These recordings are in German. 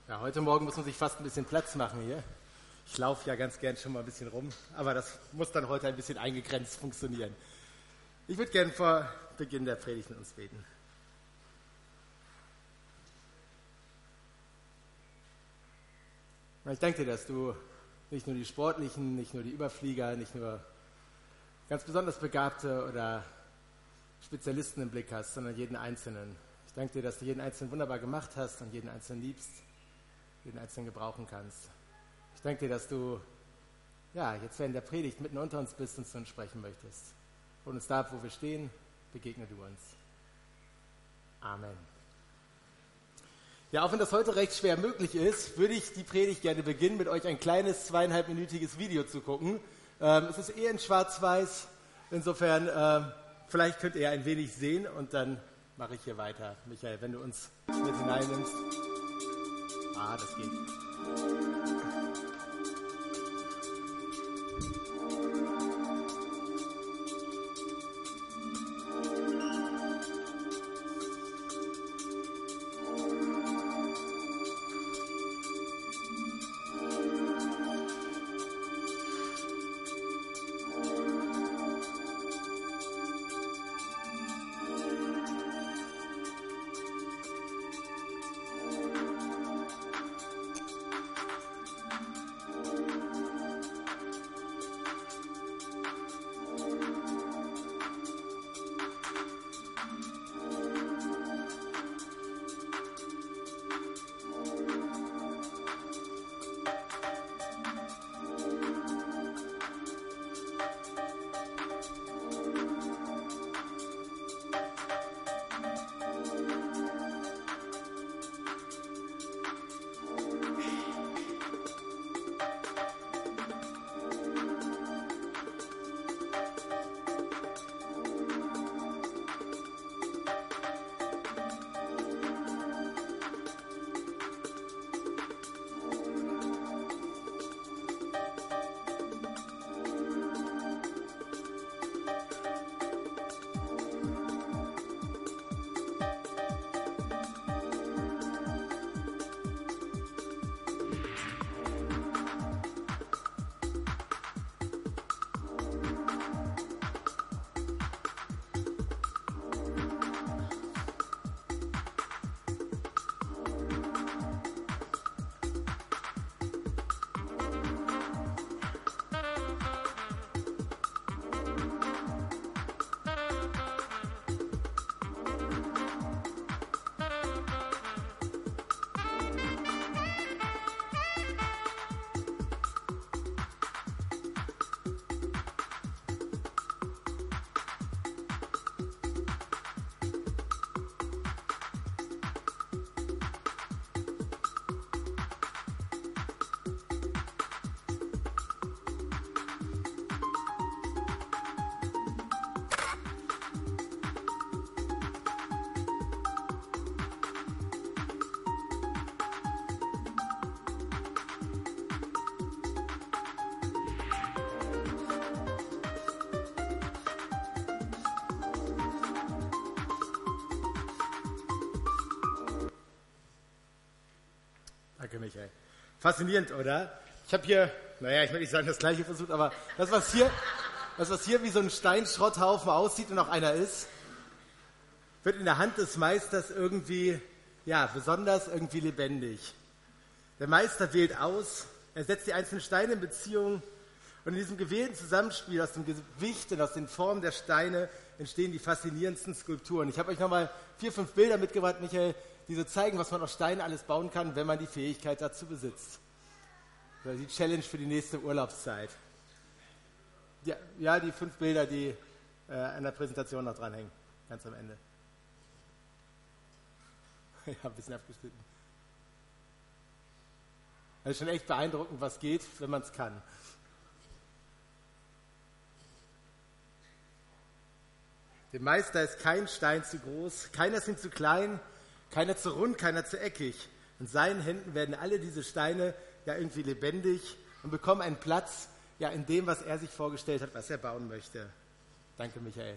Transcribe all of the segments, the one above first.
Ja, heute Morgen muss man sich fast ein bisschen Platz machen hier. Ich laufe ja ganz gern schon mal ein bisschen rum, aber das muss dann heute ein bisschen eingegrenzt funktionieren. Ich würde gern vor Beginn der Predigt mit uns beten. Ich danke dir, dass du nicht nur die Sportlichen, nicht nur die Überflieger, nicht nur ganz besonders Begabte oder Spezialisten im Blick hast, sondern jeden Einzelnen. Ich danke dir, dass du jeden Einzelnen wunderbar gemacht hast und jeden Einzelnen liebst, jeden Einzelnen gebrauchen kannst. Ich danke dir, dass du jetzt während der Predigt mitten unter uns bist und zu uns sprechen möchtest. Hol uns da ab, wo wir stehen, begegne du uns. Amen. Ja, auch wenn das heute recht schwer möglich ist, würde ich die Predigt gerne beginnen, mit euch ein kleines 2,5-minütiges Video zu gucken. Es ist eher in Schwarz-Weiß, insofern vielleicht könnt ihr ein wenig sehen und dann mache ich hier weiter. Michael, wenn du uns mit hineinnimmst. Das geht. Danke, Michael. Faszinierend, oder? Ich habe hier, ich will nicht sagen, das Gleiche versucht, aber das, was hier wie so ein Steinschrotthaufen aussieht und auch einer ist, wird in der Hand des Meisters irgendwie, besonders irgendwie lebendig. Der Meister wählt aus, er setzt die einzelnen Steine in Beziehung und in diesem gewählten Zusammenspiel aus dem Gewicht und aus den Formen der Steine entstehen die faszinierendsten Skulpturen. Ich habe euch nochmal 4, 5 Bilder mitgebracht, Michael, die so zeigen, was man aus Steinen alles bauen kann, wenn man die Fähigkeit dazu besitzt. Das ist die Challenge für die nächste Urlaubszeit. Ja, die 5 Bilder, die an der Präsentation noch dranhängen, ganz am Ende. Ja, ein bisschen abgeschnitten. Das ist schon echt beeindruckend, was geht, wenn man es kann. Dem Meister ist kein Stein zu groß, keiner ist ihm zu klein, keiner zu rund, keiner zu eckig. In seinen Händen werden alle diese Steine irgendwie lebendig und bekommen einen Platz in dem, was er sich vorgestellt hat, was er bauen möchte. Danke, Michael.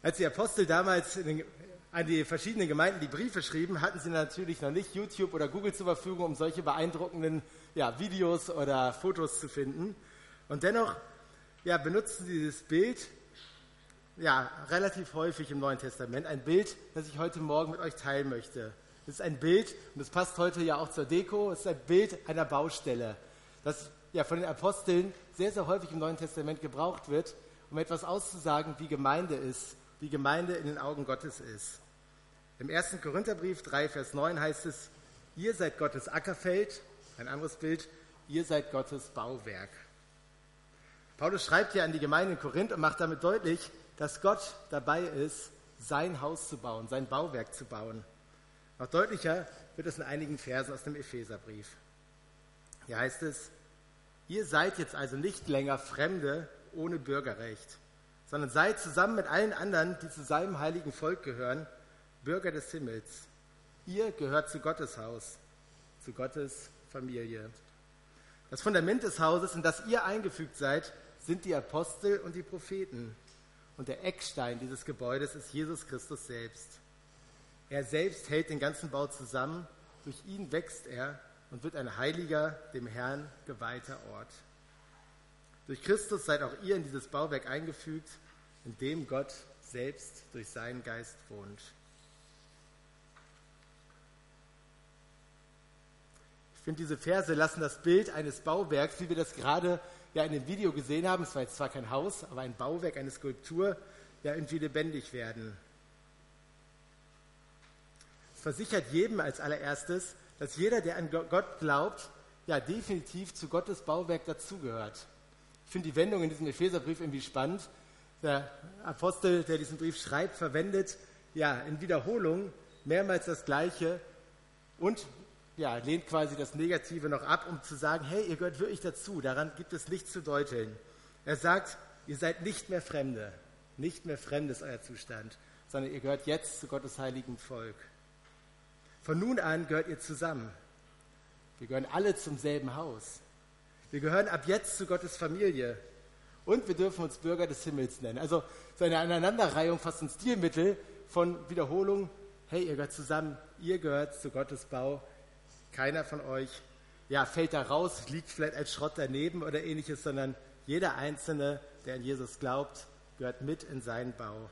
Als die Apostel damals an die verschiedenen Gemeinden die Briefe schrieben, hatten sie natürlich noch nicht YouTube oder Google zur Verfügung, um solche beeindruckenden Videos oder Fotos zu finden. Und dennoch benutzen sie dieses Bild relativ häufig im Neuen Testament. Ein Bild, das ich heute Morgen mit euch teilen möchte. Das ist ein Bild, und das passt heute ja auch zur Deko, es ist ein Bild einer Baustelle, das von den Aposteln sehr, sehr häufig im Neuen Testament gebraucht wird, um etwas auszusagen, wie Gemeinde ist, wie Gemeinde in den Augen Gottes ist. Im 1. Korintherbrief 3, Vers 9 heißt es, ihr seid Gottes Ackerfeld, ein anderes Bild, ihr seid Gottes Bauwerk. Paulus schreibt ja an die Gemeinde in Korinth und macht damit deutlich, dass Gott dabei ist, sein Haus zu bauen, sein Bauwerk zu bauen. Noch deutlicher wird es in einigen Versen aus dem Epheserbrief. Hier heißt es, ihr seid jetzt also nicht länger Fremde ohne Bürgerrecht, sondern seid zusammen mit allen anderen, die zu seinem heiligen Volk gehören, Bürger des Himmels. Ihr gehört zu Gottes Haus, zu Gottes Familie. Das Fundament des Hauses, in das ihr eingefügt seid, sind die Apostel und die Propheten. Und der Eckstein dieses Gebäudes ist Jesus Christus selbst. Er selbst hält den ganzen Bau zusammen, durch ihn wächst er und wird ein heiliger, dem Herrn geweihter Ort. Durch Christus seid auch ihr in dieses Bauwerk eingefügt, in dem Gott selbst durch seinen Geist wohnt. Ich finde, diese Verse lassen das Bild eines Bauwerks, wie wir das gerade in dem Video gesehen haben, es war jetzt zwar kein Haus, aber ein Bauwerk, eine Skulptur, irgendwie lebendig werden. Es versichert jedem als allererstes, dass jeder, der an Gott glaubt, definitiv zu Gottes Bauwerk dazugehört. Ich finde die Wendung in diesem Epheserbrief irgendwie spannend. Der Apostel, der diesen Brief schreibt, verwendet in Wiederholung mehrmals das Gleiche und lehnt quasi das Negative noch ab, um zu sagen, hey, ihr gehört wirklich dazu, daran gibt es nichts zu deuteln. Er sagt, ihr seid nicht mehr Fremde, nicht mehr fremd ist euer Zustand, sondern ihr gehört jetzt zu Gottes heiligen Volk. Von nun an gehört ihr zusammen. Wir gehören alle zum selben Haus. Wir gehören ab jetzt zu Gottes Familie. Und wir dürfen uns Bürger des Himmels nennen. Also so eine Aneinanderreihung, fast ein Stilmittel von Wiederholung. Hey, ihr gehört zusammen, ihr gehört zu Gottes Bau. Keiner von euch fällt da raus, liegt vielleicht als Schrott daneben oder ähnliches, sondern jeder Einzelne, der an Jesus glaubt, gehört mit in seinen Bau.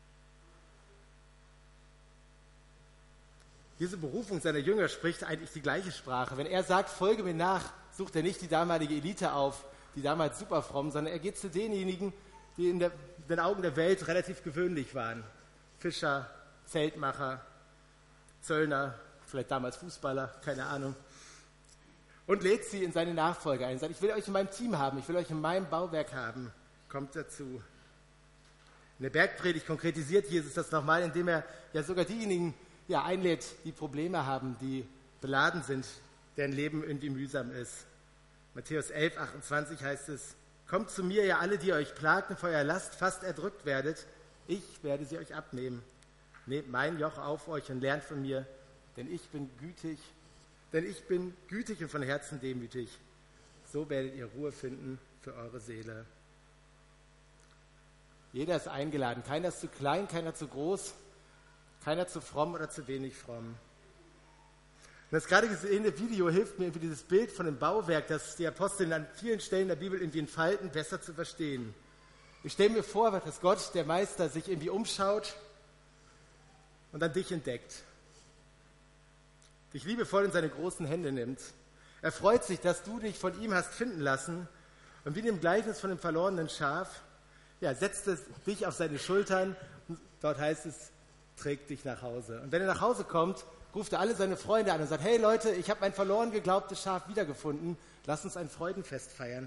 Diese Berufung seiner Jünger spricht eigentlich die gleiche Sprache. Wenn er sagt, folge mir nach, sucht er nicht die damalige Elite auf, die damals super fromm, sondern er geht zu denjenigen, die in den Augen der Welt relativ gewöhnlich waren. Fischer, Zeltmacher, Zöllner, vielleicht damals Fußballer, keine Ahnung. Und lädt sie in seine Nachfolge ein. Sagt, ich will euch in meinem Team haben, ich will euch in meinem Bauwerk haben. Kommt dazu. In der Bergpredigt konkretisiert Jesus das nochmal, indem er sogar diejenigen einlädt, die Probleme haben, die beladen sind, deren Leben irgendwie mühsam ist. Matthäus 11, 28 heißt es, kommt zu mir, ihr alle, die euch plagt und vor eurer Last fast erdrückt werdet, ich werde sie euch abnehmen. Nehmt mein Joch auf euch und lernt von mir, denn ich bin gütig und von Herzen demütig. So werdet ihr Ruhe finden für eure Seele. Jeder ist eingeladen, keiner ist zu klein, keiner zu groß, keiner zu fromm oder zu wenig fromm. Und das gerade gesehene Video hilft mir, dieses Bild von dem Bauwerk, das die Apostel an vielen Stellen der Bibel irgendwie entfalten, besser zu verstehen. Ich stelle mir vor, dass Gott, der Meister, sich irgendwie umschaut und dann dich entdeckt. Dich liebevoll in seine großen Hände nimmt. Er freut sich, dass du dich von ihm hast finden lassen und wie in dem Gleichnis von dem verlorenen Schaf, setzt es dich auf seine Schultern und dort heißt es, trägt dich nach Hause. Und wenn er nach Hause kommt, ruft er alle seine Freunde an und sagt, hey Leute, ich habe mein verloren geglaubtes Schaf wiedergefunden, lasst uns ein Freudenfest feiern.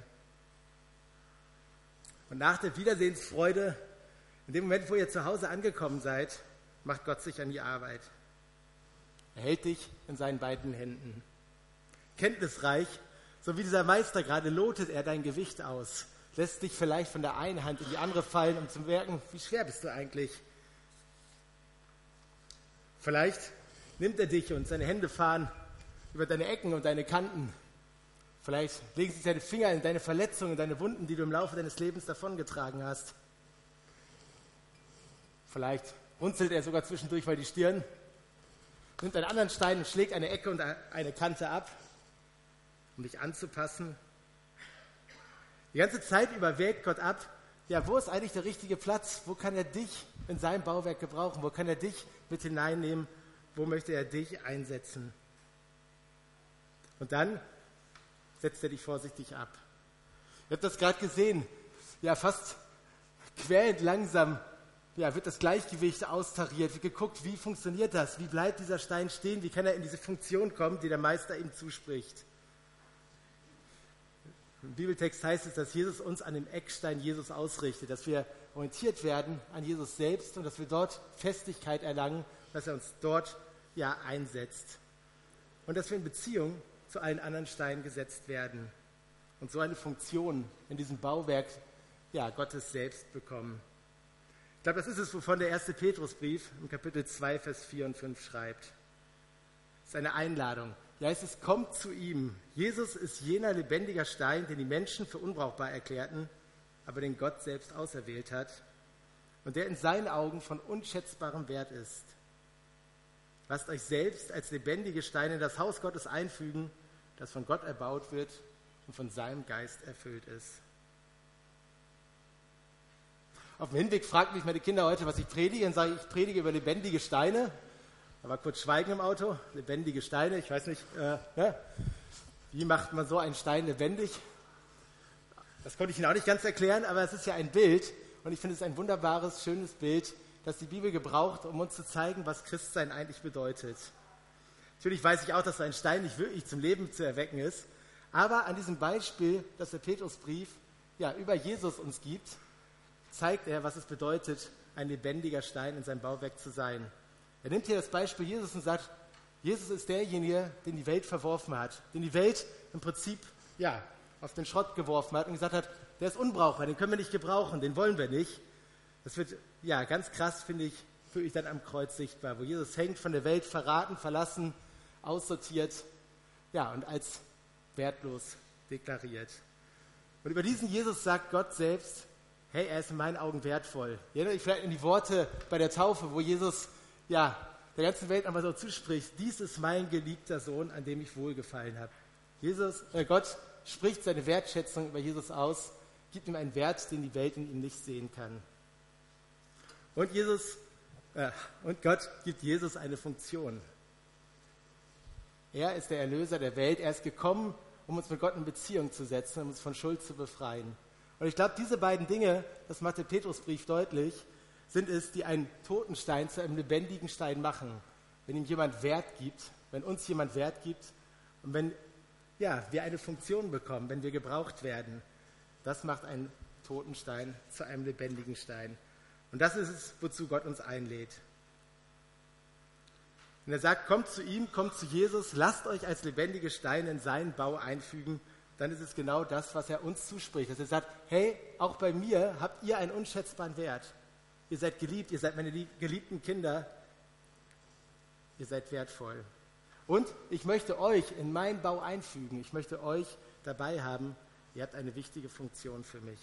Und nach der Wiedersehensfreude, in dem Moment, wo ihr zu Hause angekommen seid, macht Gott sich an die Arbeit. Er hält dich in seinen beiden Händen. Kenntnisreich, so wie dieser Meister gerade, lotet er dein Gewicht aus, lässt dich vielleicht von der einen Hand in die andere fallen, um zu merken, wie schwer bist du eigentlich. Vielleicht nimmt er dich und seine Hände fahren über deine Ecken und deine Kanten. Vielleicht legen sich seine Finger in deine Verletzungen, in deine Wunden, die du im Laufe deines Lebens davongetragen hast. Vielleicht runzelt er sogar zwischendurch mal die Stirn, nimmt einen anderen Stein und schlägt eine Ecke und eine Kante ab, um dich anzupassen. Die ganze Zeit über wägt Gott ab, ja, wo ist eigentlich der richtige Platz? Wo kann er dich in seinem Bauwerk gebrauchen? Wo kann er dich mit hineinnehmen? Wo möchte er dich einsetzen? Und dann setzt er dich vorsichtig ab. Ihr habt das gerade gesehen, ja, fast quälend langsam, ja, wird das Gleichgewicht austariert, wird geguckt, wie funktioniert das? Wie bleibt dieser Stein stehen? Wie kann er in diese Funktion kommen, die der Meister ihm zuspricht? Im Bibeltext heißt es, dass Jesus uns an dem Eckstein Jesus ausrichtet, dass wir orientiert werden an Jesus selbst und dass wir dort Festigkeit erlangen, dass er uns dort ja einsetzt. Und dass wir in Beziehung zu allen anderen Steinen gesetzt werden und so eine Funktion in diesem Bauwerk ja, Gottes selbst bekommen. Ich glaube, das ist es, wovon der 1. Petrusbrief im Kapitel 2, Vers 4 und 5 schreibt. Das ist eine Einladung. Ja, es ist, kommt zu ihm. Jesus ist jener lebendiger Stein, den die Menschen für unbrauchbar erklärten, aber den Gott selbst auserwählt hat und der in seinen Augen von unschätzbarem Wert ist. Lasst euch selbst als lebendige Steine in das Haus Gottes einfügen, das von Gott erbaut wird und von seinem Geist erfüllt ist. Auf dem Hinweg fragten mich meine Kinder heute, was ich predige. Dann sage ich, ich predige über lebendige Steine. Da war kurz Schweigen im Auto. Lebendige Steine, ich weiß nicht, wie macht man so einen Stein lebendig? Das konnte ich Ihnen auch nicht ganz erklären, aber es ist ja ein Bild. Und ich finde es ein wunderbares, schönes Bild, das die Bibel gebraucht, um uns zu zeigen, was Christsein eigentlich bedeutet. Natürlich weiß ich auch, dass so ein Stein nicht wirklich zum Leben zu erwecken ist. Aber an diesem Beispiel, das der Petrusbrief ja, über Jesus uns gibt, zeigt er, was es bedeutet, ein lebendiger Stein in seinem Bauwerk zu sein. Er nimmt hier das Beispiel Jesus und sagt, Jesus ist derjenige, den die Welt verworfen hat, den die Welt im Prinzip ja, auf den Schrott geworfen hat und gesagt hat, der ist unbrauchbar, den können wir nicht gebrauchen, den wollen wir nicht. Das wird ja ganz krass, finde ich, wirklich dann am Kreuz sichtbar, wo Jesus hängt, von der Welt verraten, verlassen, aussortiert, ja, und als wertlos deklariert. Und über diesen Jesus sagt Gott selbst, hey, er ist in meinen Augen wertvoll. Erinnert euch vielleicht an die Worte bei der Taufe, wo Jesus ja, der ganzen Welt einmal so zuspricht, dies ist mein geliebter Sohn, an dem ich wohlgefallen habe. Gott spricht seine Wertschätzung über Jesus aus, gibt ihm einen Wert, den die Welt in ihm nicht sehen kann. Und Gott gibt Jesus eine Funktion. Er ist der Erlöser der Welt. Er ist gekommen, um uns mit Gott in Beziehung zu setzen, um uns von Schuld zu befreien. Und ich glaube, diese beiden Dinge, das macht der Petrusbrief deutlich, sind es, die einen toten Stein zu einem lebendigen Stein machen. Wenn ihm jemand Wert gibt, wenn uns jemand Wert gibt und wenn ja, wir eine Funktion bekommen, wenn wir gebraucht werden, das macht einen toten Stein zu einem lebendigen Stein. Und das ist es, wozu Gott uns einlädt. Und er sagt, kommt zu ihm, kommt zu Jesus, lasst euch als lebendige Steine in seinen Bau einfügen, dann ist es genau das, was er uns zuspricht. Dass er sagt, hey, auch bei mir habt ihr einen unschätzbaren Wert. Ihr seid geliebt, ihr seid meine geliebten Kinder, ihr seid wertvoll. Und ich möchte euch in meinen Bau einfügen, ich möchte euch dabei haben, ihr habt eine wichtige Funktion für mich.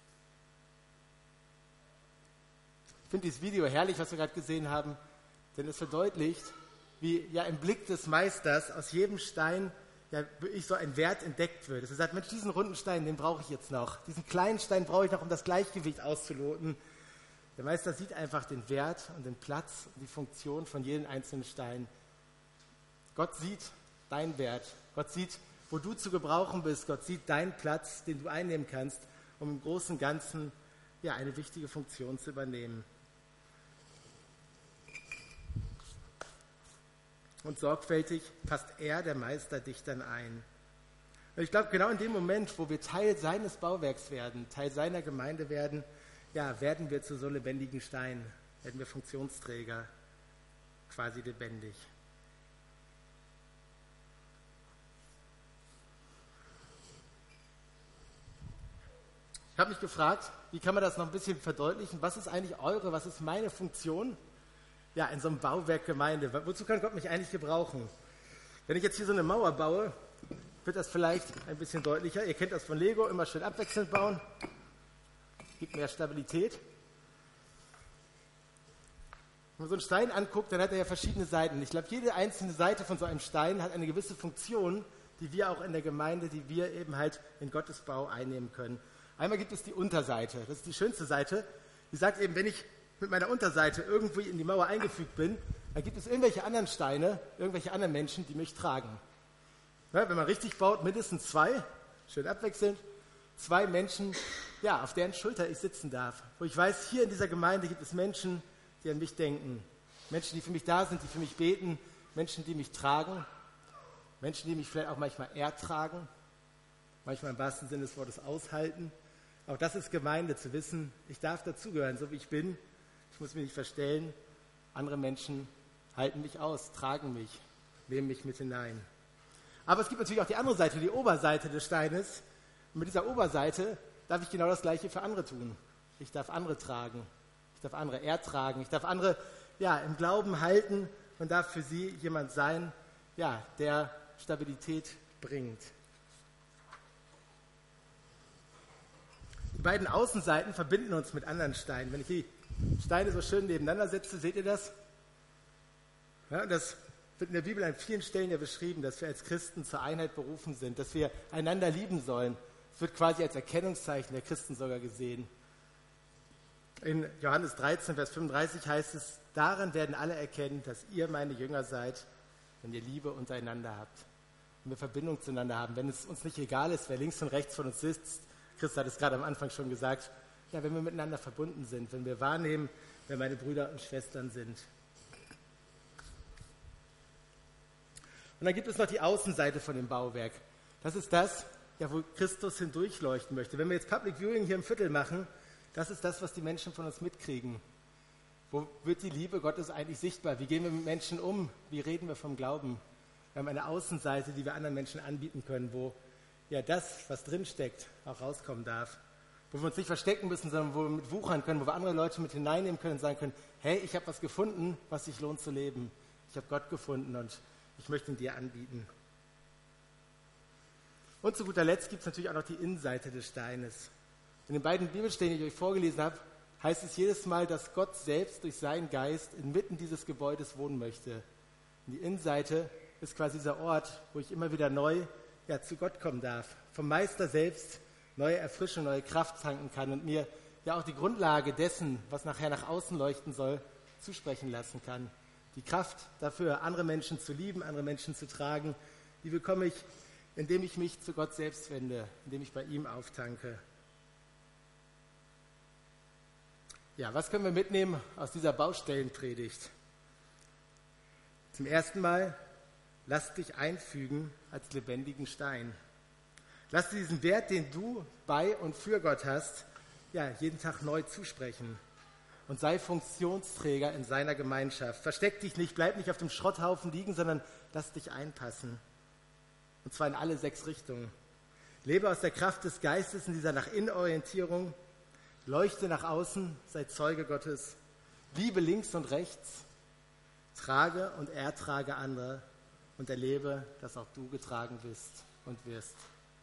Ich finde dieses Video herrlich, was wir gerade gesehen haben, denn es verdeutlicht, wie ja im Blick des Meisters aus jedem Stein ja wirklich so ein Wert entdeckt wird. Dass er sagt, Mensch, diesen runden Stein, den brauche ich jetzt noch. Diesen kleinen Stein brauche ich noch, um das Gleichgewicht auszuloten. Der Meister sieht einfach den Wert und den Platz und die Funktion von jedem einzelnen Stein. Gott sieht deinen Wert. Gott sieht, wo du zu gebrauchen bist. Gott sieht deinen Platz, den du einnehmen kannst, um im Großen und Ganzen ja, eine wichtige Funktion zu übernehmen. Und sorgfältig passt er, der Meister, dich dann ein. Und ich glaube, genau in dem Moment, wo wir Teil seines Bauwerks werden, Teil seiner Gemeinde werden, ja, werden wir zu so lebendigen Steinen, werden wir Funktionsträger, quasi lebendig. Ich habe mich gefragt, wie kann man das noch ein bisschen verdeutlichen? Was ist eigentlich was ist meine Funktion? Ja, in so einem Bauwerk Gemeinde. Wozu kann Gott mich eigentlich gebrauchen? Wenn ich jetzt hier so eine Mauer baue, wird das vielleicht ein bisschen deutlicher. Ihr kennt das von Lego, immer schön abwechselnd bauen. Gibt mehr Stabilität. Wenn man so einen Stein anguckt, dann hat er ja verschiedene Seiten. Ich glaube, jede einzelne Seite von so einem Stein hat eine gewisse Funktion, die wir auch in der Gemeinde, die wir eben halt in Gottes Bau einnehmen können. Einmal gibt es die Unterseite. Das ist die schönste Seite. Die sagt eben, wenn ich mit meiner Unterseite irgendwie in die Mauer eingefügt bin, dann gibt es irgendwelche anderen Steine, irgendwelche anderen Menschen, die mich tragen. Ja, wenn man richtig baut, mindestens 2, schön abwechselnd, 2 Menschen, ja, auf deren Schulter ich sitzen darf. Wo ich weiß, hier in dieser Gemeinde gibt es Menschen, die an mich denken. Menschen, die für mich da sind, die für mich beten. Menschen, die mich tragen. Menschen, die mich vielleicht auch manchmal ertragen. Manchmal im wahrsten Sinne des Wortes aushalten. Auch das ist Gemeinde, zu wissen, ich darf dazugehören, so wie ich bin. Ich muss mich nicht verstellen. Andere Menschen halten mich aus, tragen mich, nehmen mich mit hinein. Aber es gibt natürlich auch die andere Seite, die Oberseite des Steines. Und mit dieser Oberseite darf ich genau das Gleiche für andere tun. Ich darf andere tragen. Ich darf andere ertragen. Ich darf andere im Glauben halten und darf für sie jemand sein, der Stabilität bringt. Die beiden Außenseiten verbinden uns mit anderen Steinen. Wenn ich die Steine so schön nebeneinander setze, seht ihr das? Ja, das wird in der Bibel an vielen Stellen ja beschrieben, dass wir als Christen zur Einheit berufen sind, dass wir einander lieben sollen. Es wird quasi als Erkennungszeichen der Christen sogar gesehen. In Johannes 13, Vers 35 heißt es, daran werden alle erkennen, dass ihr meine Jünger seid, wenn ihr Liebe untereinander habt. Wenn wir Verbindung zueinander haben, wenn es uns nicht egal ist, wer links und rechts von uns sitzt. Chris hat es gerade am Anfang schon gesagt, wenn wir miteinander verbunden sind, wenn wir wahrnehmen, wer meine Brüder und Schwestern sind. Und dann gibt es noch die Außenseite von dem Bauwerk. Das ist das, wo Christus hindurchleuchten möchte. Wenn wir jetzt Public Viewing hier im Viertel machen, das ist das, was die Menschen von uns mitkriegen. Wo wird die Liebe Gottes eigentlich sichtbar? Wie gehen wir mit Menschen um? Wie reden wir vom Glauben? Wir haben eine Außenseite, die wir anderen Menschen anbieten können, wo das, was drinsteckt, auch rauskommen darf. Wo wir uns nicht verstecken müssen, sondern wo wir mit wuchern können, wo wir andere Leute mit hineinnehmen können und sagen können, hey, ich habe was gefunden, was sich lohnt zu leben. Ich habe Gott gefunden und ich möchte ihn dir anbieten. Und zu guter Letzt gibt es natürlich auch noch die Innenseite des Steines. In den beiden Bibelstellen, die ich euch vorgelesen habe, heißt es jedes Mal, dass Gott selbst durch seinen Geist inmitten dieses Gebäudes wohnen möchte. Und die Innenseite ist quasi dieser Ort, wo ich immer wieder neu zu Gott kommen darf. Vom Meister selbst neue Erfrischung, neue Kraft tanken kann und mir auch die Grundlage dessen, was nachher nach außen leuchten soll, zusprechen lassen kann. Die Kraft dafür, andere Menschen zu lieben, andere Menschen zu tragen, die bekomme ich, indem ich mich zu Gott selbst wende, indem ich bei ihm auftanke. Ja, was können wir mitnehmen aus dieser Baustellenpredigt? Zum ersten Mal, lass dich einfügen als lebendigen Stein. Lass dir diesen Wert, den du bei und für Gott hast, jeden Tag neu zusprechen. Und sei Funktionsträger in seiner Gemeinschaft. Versteck dich nicht, bleib nicht auf dem Schrotthaufen liegen, sondern lass dich einpassen. Und zwar in alle 6 Richtungen. Lebe aus der Kraft des Geistes in dieser Nach-Innen-Orientierung. Leuchte nach außen, sei Zeuge Gottes. Liebe links und rechts. Trage und ertrage andere. Und erlebe, dass auch du getragen bist und wirst.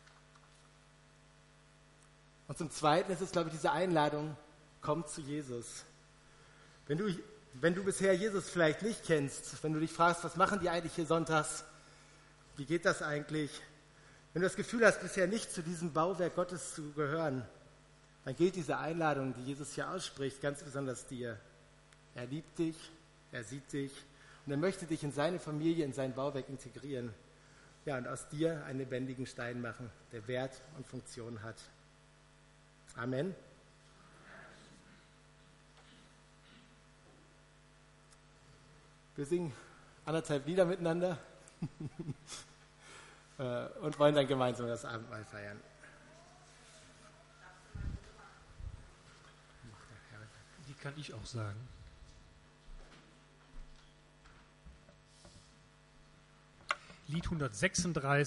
Und zum Zweiten ist es, glaube ich, diese Einladung, komm zu Jesus. Wenn du bisher Jesus vielleicht nicht kennst, wenn du dich fragst, was machen die eigentlich hier sonntags, wie geht das eigentlich? Wenn du das Gefühl hast, bisher nicht zu diesem Bauwerk Gottes zu gehören, dann gilt diese Einladung, die Jesus hier ausspricht, ganz besonders dir. Er liebt dich, er sieht dich und er möchte dich in seine Familie, in sein Bauwerk integrieren. Und aus dir einen lebendigen Stein machen, der Wert und Funktion hat. Amen. Wir singen 1,5 Lieder miteinander und wollen dann gemeinsam das Abendmahl feiern. Die kann ich auch sagen. Lied 136.